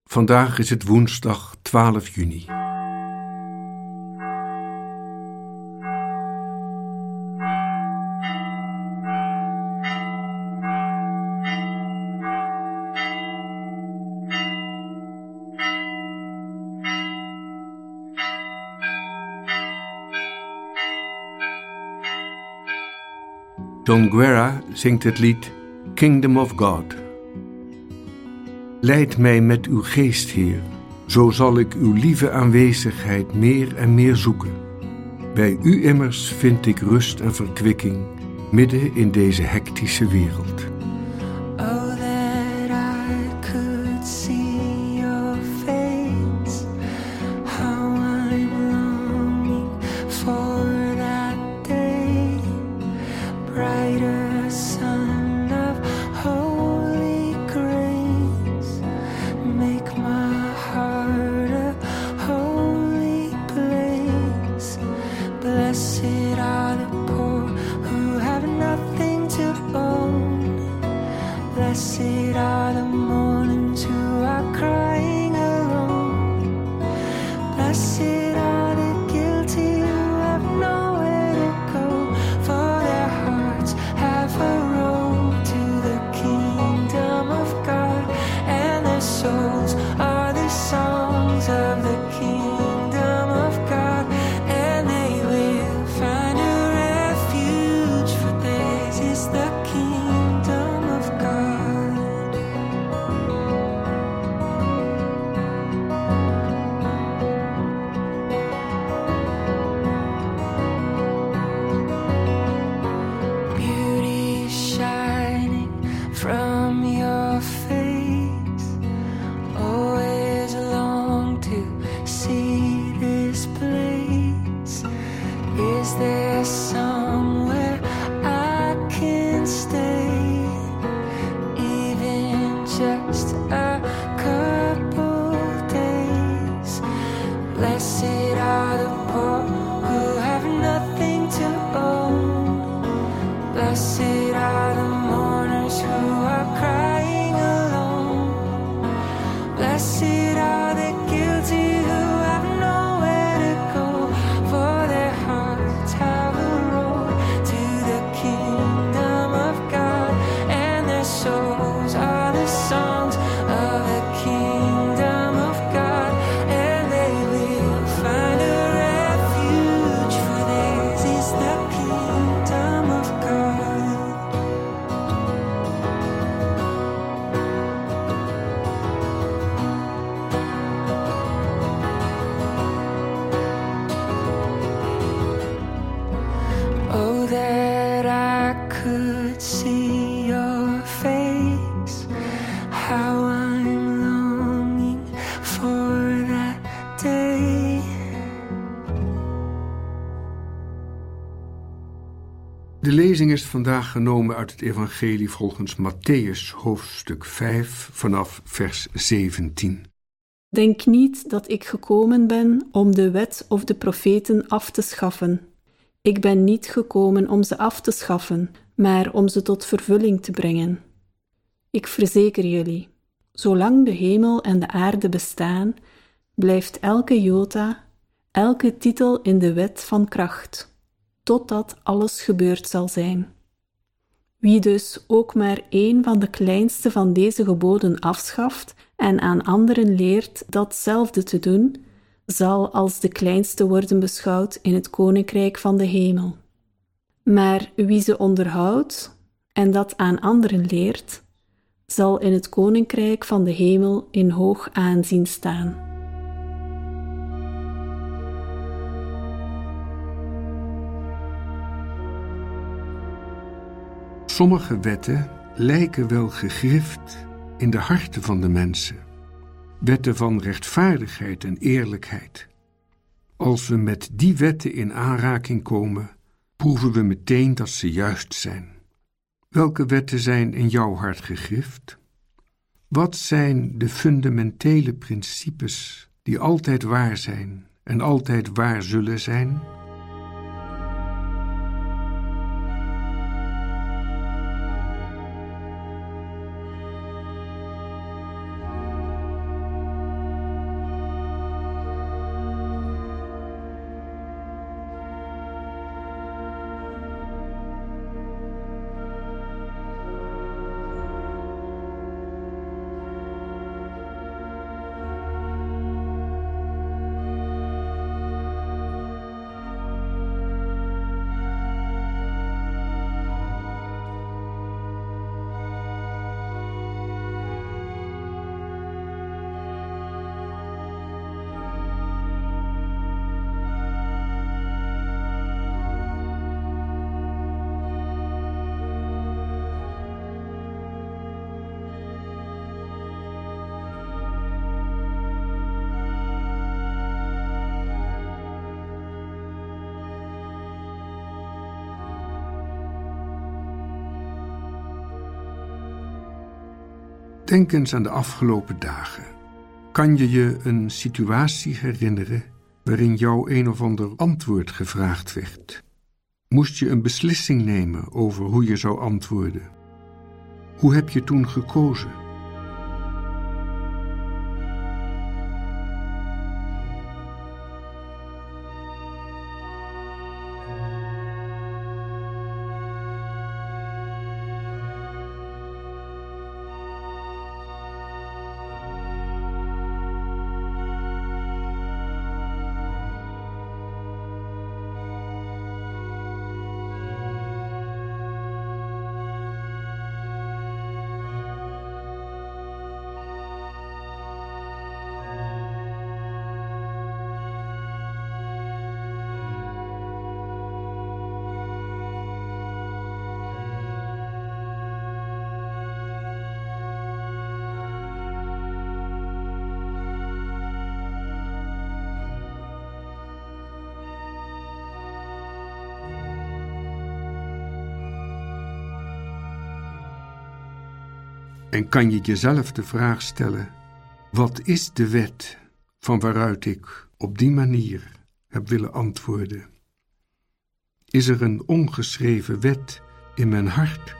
Vandaag is het woensdag 12 juni. John Guerra zingt het lied Kingdom of God. Leid mij met uw geest, Heer, zo zal ik uw lieve aanwezigheid meer en meer zoeken. Bij u immers vind ik rust en verkwikking, midden in deze hectische wereld. Oh, that I could see your face, how I'm longing for that day, brighter sun of holy grace, make my heart a holy place. Blessed are the poor who have nothing to own. Blessed are the mourners who are crying alone. Blessed are the guilty who have nowhere to go, for their hearts have a road to the kingdom of God, and their souls are the songs of the kingdom of God, and they will find a refuge, for theirs is the kingdom of God. Beauty shining from your face, always long to see this place. Is there somewhere I can stay, even just a couple days? Blessed are the poor who have nothing to own. Blessed are the mourners who are crying alone. Blessed are the guilty who have nowhere to go, for their hearts have a road to the kingdom of God, and their souls are the songs of the kingdom of God, and they will find a refuge, for theirs is the kingdom of God. Oh, that I could see your face, how I'm longing for that day. De lezing is vandaag genomen uit het evangelie volgens Mattheüs, hoofdstuk 5, vanaf vers 17. Denk niet dat ik gekomen ben om de wet of de profeten af te schaffen. Ik ben niet gekomen om ze af te schaffen, maar om ze tot vervulling te brengen. Ik verzeker jullie, zolang de hemel en de aarde bestaan, blijft elke jota, elke titel in de wet van kracht, totdat alles gebeurd zal zijn. Wie dus ook maar één van de kleinste van deze geboden afschaft en aan anderen leert datzelfde te doen, zal als de kleinste worden beschouwd in het koninkrijk van de hemel. Maar wie ze onderhoudt en dat aan anderen leert, zal in het koninkrijk van de hemel in hoog aanzien staan. Sommige wetten lijken wel gegrift in de harten van de mensen. Wetten van rechtvaardigheid en eerlijkheid. Als we met die wetten in aanraking komen, proeven we meteen dat ze juist zijn. Welke wetten zijn in jouw hart gegrift? Wat zijn de fundamentele principes die altijd waar zijn en altijd waar zullen zijn? Denk eens aan de afgelopen dagen. Kan je je een situatie herinneren waarin jou een of ander antwoord gevraagd werd? Moest je een beslissing nemen over hoe je zou antwoorden? Hoe heb je toen gekozen? En kan je jezelf de vraag stellen: wat is de wet van waaruit ik op die manier heb willen antwoorden? Is er een ongeschreven wet in mijn hart?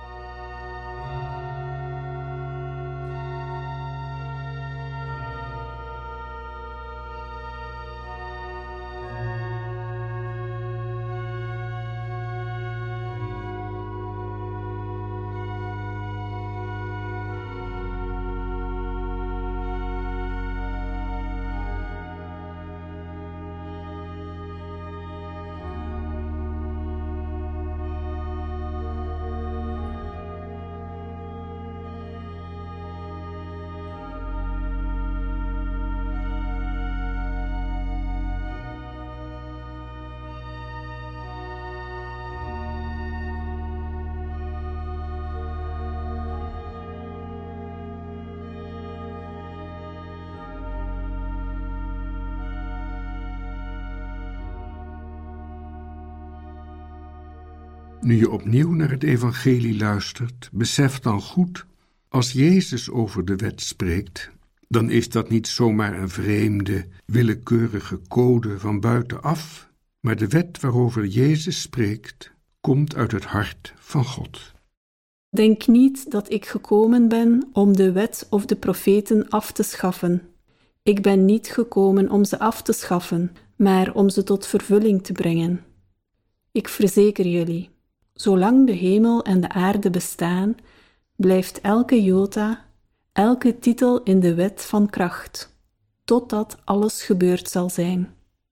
Nu je opnieuw naar het evangelie luistert, besef dan goed: als Jezus over de wet spreekt, dan is dat niet zomaar een vreemde, willekeurige code van buitenaf, maar de wet waarover Jezus spreekt, komt uit het hart van God. Denk niet dat ik gekomen ben om de wet of de profeten af te schaffen. Ik ben niet gekomen om ze af te schaffen, maar om ze tot vervulling te brengen. Ik verzeker jullie, zolang de hemel en de aarde bestaan, blijft elke jota, elke titel in de wet van kracht, totdat alles gebeurd zal zijn.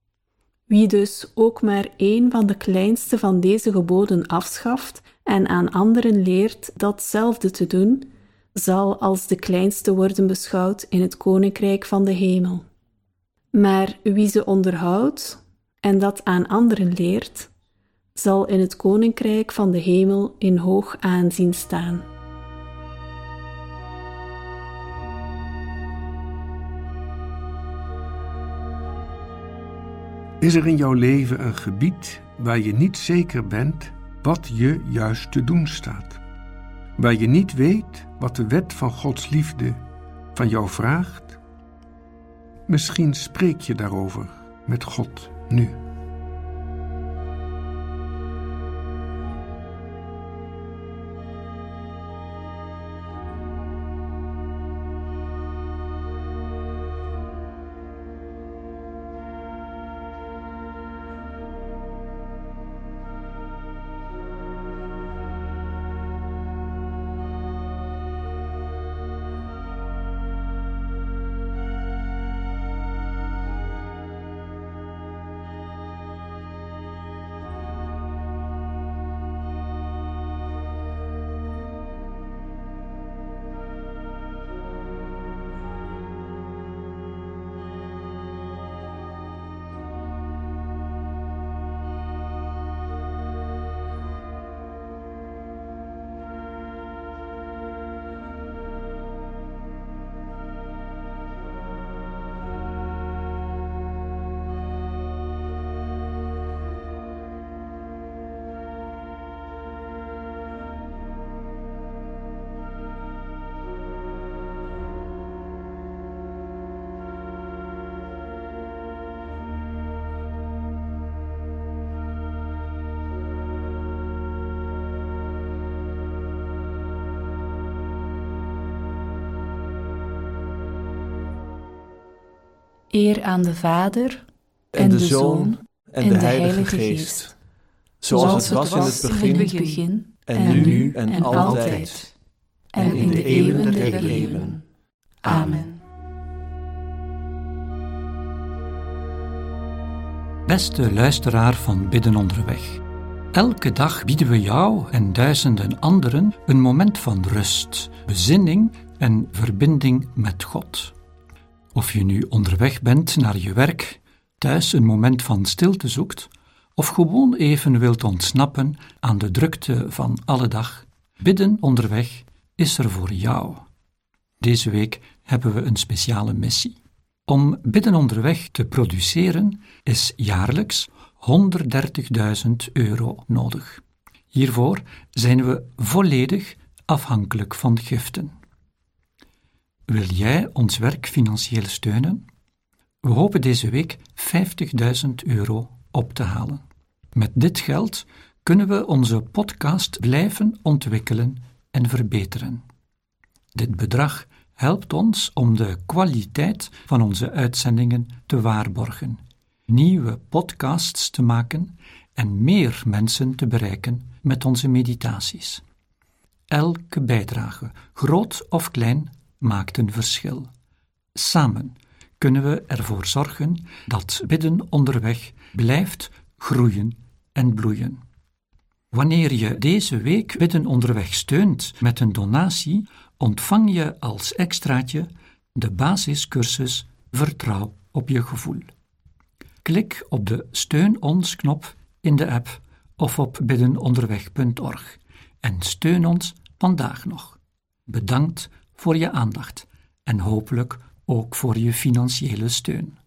Wie dus ook maar één van de kleinste van deze geboden afschaft en aan anderen leert datzelfde te doen, zal als de kleinste worden beschouwd in het koninkrijk van de hemel. Maar wie ze onderhoudt en dat aan anderen leert, zal in het koninkrijk van de hemel in hoog aanzien staan. Is er in jouw leven een gebied waar je niet zeker bent wat je juist te doen staat? Waar je niet weet wat de wet van Gods liefde van jou vraagt? Misschien spreek je daarover met God nu. Eer aan de Vader en de Zoon en de Heilige Geest. Zoals het was in het begin en nu en altijd. En in de eeuwen der eeuwen. Amen. Beste luisteraar van Bidden Onderweg. Elke dag bieden we jou en duizenden anderen een moment van rust, bezinning en verbinding met God. Of je nu onderweg bent naar je werk, thuis een moment van stilte zoekt, of gewoon even wilt ontsnappen aan de drukte van alle dag, Bidden Onderweg is er voor jou. Deze week hebben we een speciale missie. Om Bidden Onderweg te produceren is jaarlijks €130.000 nodig. Hiervoor zijn we volledig afhankelijk van giften. Wil jij ons werk financieel steunen? We hopen deze week €50.000 op te halen. Met dit geld kunnen we onze podcast blijven ontwikkelen en verbeteren. Dit bedrag helpt ons om de kwaliteit van onze uitzendingen te waarborgen, nieuwe podcasts te maken en meer mensen te bereiken met onze meditaties. Elke bijdrage, groot of klein, maakt een verschil. Samen kunnen we ervoor zorgen dat Bidden Onderweg blijft groeien en bloeien. Wanneer je deze week Bidden Onderweg steunt met een donatie, ontvang je als extraatje de basiscursus Vertrouw op je gevoel. Klik op de Steun ons knop in de app of op biddenonderweg.org en steun ons vandaag nog. Bedankt voor je aandacht en hopelijk ook voor je financiële steun.